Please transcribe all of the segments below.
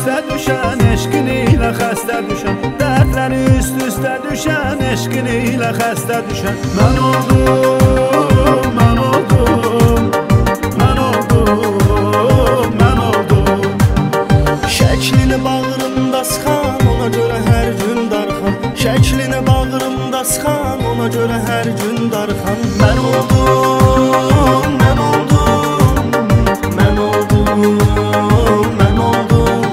üst-üstə düşən, eşqin ilə xəstə düşən, dərdləri üst-üstə düşən, eşqin ilə xəstə düşən. Mən oldum, mən oldum, mən oldum, mən oldum. Şəklini bağrımda sıxan, ona görə hər gün darxan. Şəklini bağrımda sıxan, ona görə hər gün darxan. Mən oldum, mən oldum, mən oldum, mən oldum.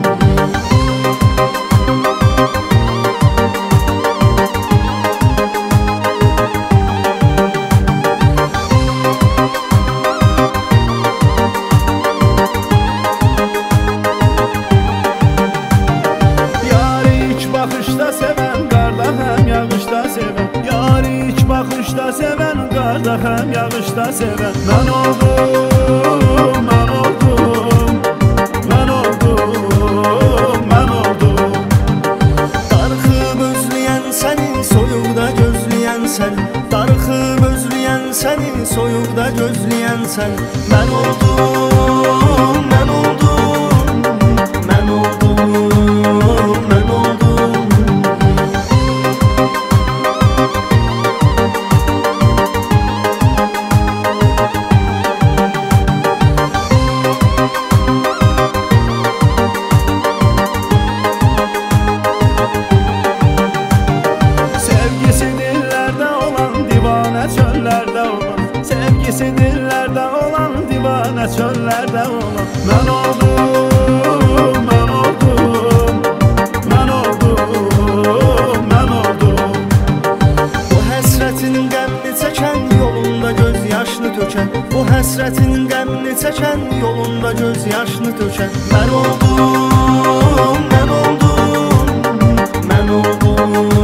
Yarı ilk baxışda sevən, qarda həm yağışda sevən. Yarı ilk baxışda sevən, qarda həm yağışda sevən. Mən oldum, mən oldum, mən oldum, mən oldum. Darıxıb özləyən səni, soyuqda gözləyən sən. Darıxıb özləyən səni, soyuqda gözləyən sən. Mən oldum, mən oldum, mən oldum, mən oldum. Sevgisi dillərdə olan, divanə çöllərdə olan. Sevgisi dillərdə olan, divanə çöllərdə olan. Mən oldum, mən oldum, mən oldum, mən oldum. Bu həsrətin qəmini çəkən, yolunda göz yaşını tökən. Bu həsrətin qəmini çəkən, yolunda göz yaşını tökən. Mən oldum, mən oldum, mən oldum.